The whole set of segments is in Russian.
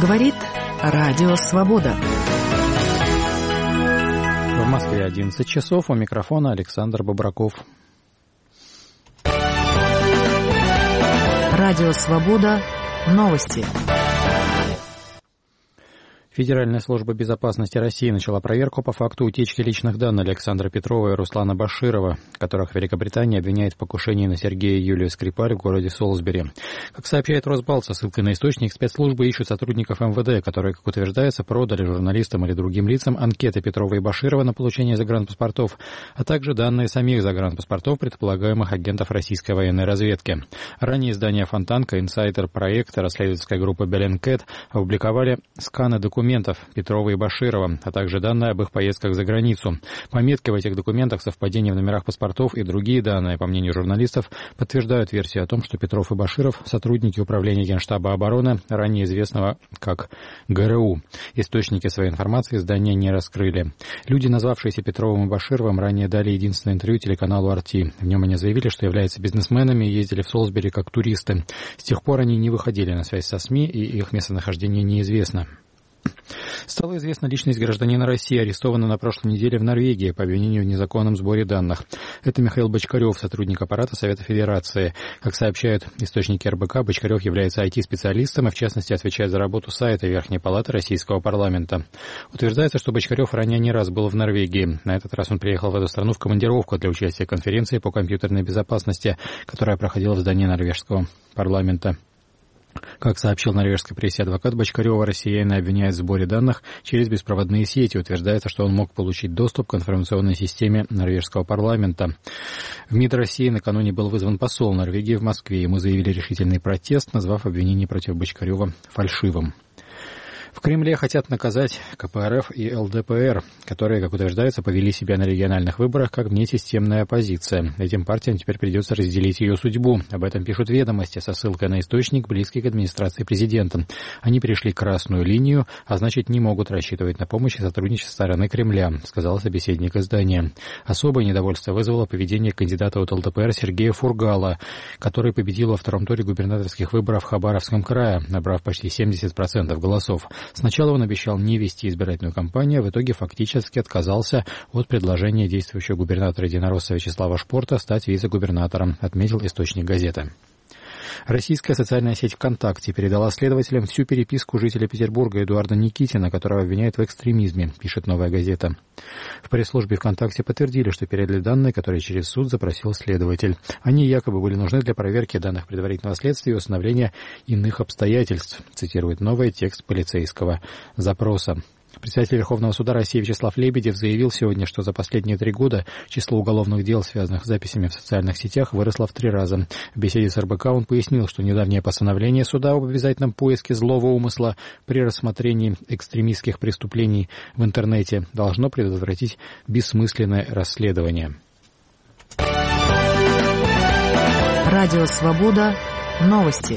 Говорит Радио Свобода. В Москве 11 часов. У микрофона Александр Бобраков. Радио Свобода. Новости. Федеральная служба безопасности России начала проверку по факту утечки личных данных Александра Петрова и Руслана Баширова, которых Великобритания обвиняет в покушении на Сергея и Юлию Скрипаль в городе Солсбери. Как сообщает Росбалт со ссылкой на источник, спецслужбы ищут сотрудников МВД, которые, как утверждается, продали журналистам или другим лицам анкеты Петрова и Баширова на получение загранпаспортов, а также данные самих загранпаспортов предполагаемых агентов российской военной разведки. Ранее издание «Фонтанка», инсайдер проекта, расследовательская группа «Беллинкет» опубликовали сканы документов Петрова и Баширова, а также данные об их поездках за границу. Пометки в этих документах, совпадения в номерах паспортов и другие данные, по мнению журналистов, подтверждают версию о том, что Петров и Баширов – сотрудники Управления Генштаба обороны, ранее известного как ГРУ. Источники своей информации издания не раскрыли. Люди, назвавшиеся Петровым и Башировым, ранее дали единственное интервью телеканалу RT. В нем они заявили, что являются бизнесменами и ездили в Солсбери как туристы. С тех пор они не выходили на связь со СМИ, и их местонахождение неизвестно. Стала известна личность гражданина России, арестованного на прошлой неделе в Норвегии по обвинению в незаконном сборе данных. Это Михаил Бочкарев, сотрудник аппарата Совета Федерации. Как сообщают источники РБК, Бочкарев является IT-специалистом и, в частности, отвечает за работу сайта Верхней Палаты Российского парламента. Утверждается, что Бочкарев ранее не раз был в Норвегии. На этот раз он приехал в эту страну в командировку для участия в конференции по компьютерной безопасности, которая проходила в здании норвежского парламента. Как сообщил норвежской прессе адвокат Бочкарева, россияне обвиняют в сборе данных через беспроводные сети. Утверждается, что он мог получить доступ к информационной системе норвежского парламента. В МИД России накануне был вызван посол Норвегии в Москве. Ему заявили решительный протест, назвав обвинение против Бочкарева фальшивым. В Кремле хотят наказать КПРФ и ЛДПР, которые, как утверждается, повели себя на региональных выборах как внесистемная оппозиция. Этим партиям теперь придется разделить ее судьбу. Об этом пишут «Ведомости» со ссылкой на источник, близкий к администрации президента. Они перешли красную линию, а значит не могут рассчитывать на помощь и сотрудничество со стороны Кремля, сказал собеседник издания. Особое недовольство вызвало поведение кандидата от ЛДПР Сергея Фургала, который победил во втором туре губернаторских выборов в Хабаровском крае, набрав почти 70% голосов. Сначала он обещал не вести избирательную кампанию, а в итоге фактически отказался от предложения действующего губернатора единоросса Вячеслава Шпорта стать вице-губернатором, отметил источник газеты. Российская социальная сеть ВКонтакте передала следователям всю переписку жителя Петербурга Эдуарда Никитина, которого обвиняют в экстремизме, пишет «Новая газета». В пресс-службе ВКонтакте подтвердили, что передали данные, которые через суд запросил следователь. Они якобы были нужны для проверки данных предварительного следствия и установления иных обстоятельств, цитирует «Новый» текст полицейского запроса. Председатель Верховного суда России Вячеслав Лебедев заявил сегодня, что за последние 3 года число уголовных дел, связанных с записями в социальных сетях, выросло в 3 раза. В беседе с РБК он пояснил, что недавнее постановление суда об обязательном поиске злого умысла при рассмотрении экстремистских преступлений в интернете должно предотвратить бессмысленное расследование. Радио Свобода. Новости.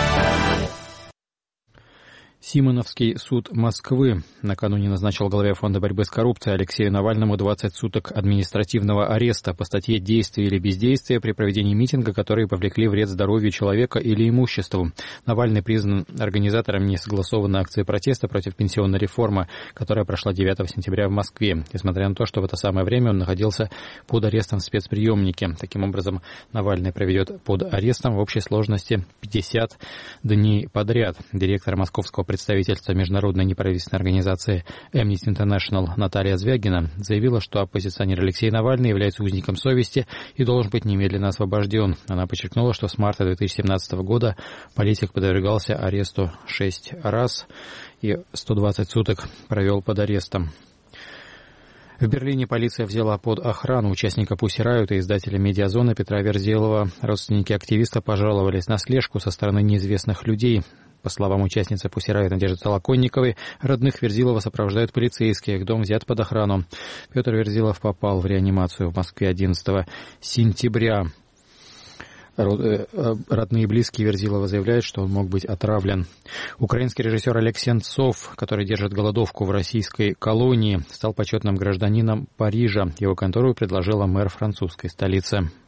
Симоновский суд Москвы накануне назначил главе Фонда борьбы с коррупцией Алексею Навальному 20 суток административного ареста по статье «Действие или бездействие при проведении митинга, которые повлекли вред здоровью человека или имуществу». Навальный признан организатором несогласованной акции протеста против пенсионной реформы, которая прошла 9 сентября в Москве, несмотря на то, что в это самое время он находился под арестом в спецприемнике. Таким образом, Навальный проведет под арестом в общей сложности 50 дней подряд. Директор московского представительства международной неправительственной организации Amnesty International Наталья Звягина заявила, что оппозиционер Алексей Навальный является узником совести и должен быть немедленно освобожден. Она подчеркнула, что с марта 2017 года политик подвергался аресту 6 раз и 120 суток провел под арестом. В Берлине полиция взяла под охрану участника Pussy Riot и издателя «Медиазона» Петра Верзилова. Родственники активиста пожаловались на слежку со стороны неизвестных людей. По словам участницы Pussy Riot Надежды Толоконниковой, родных Верзилова сопровождают полицейские. Их дом взят под охрану. Петр Верзилов попал в реанимацию в Москве 11 сентября. Родные и близкие Верзилова заявляют, что он мог быть отравлен. Украинский режиссер Олег Сенцов, который держит голодовку в российской колонии, стал почетным гражданином Парижа. Его контору предложила мэр французской столицы.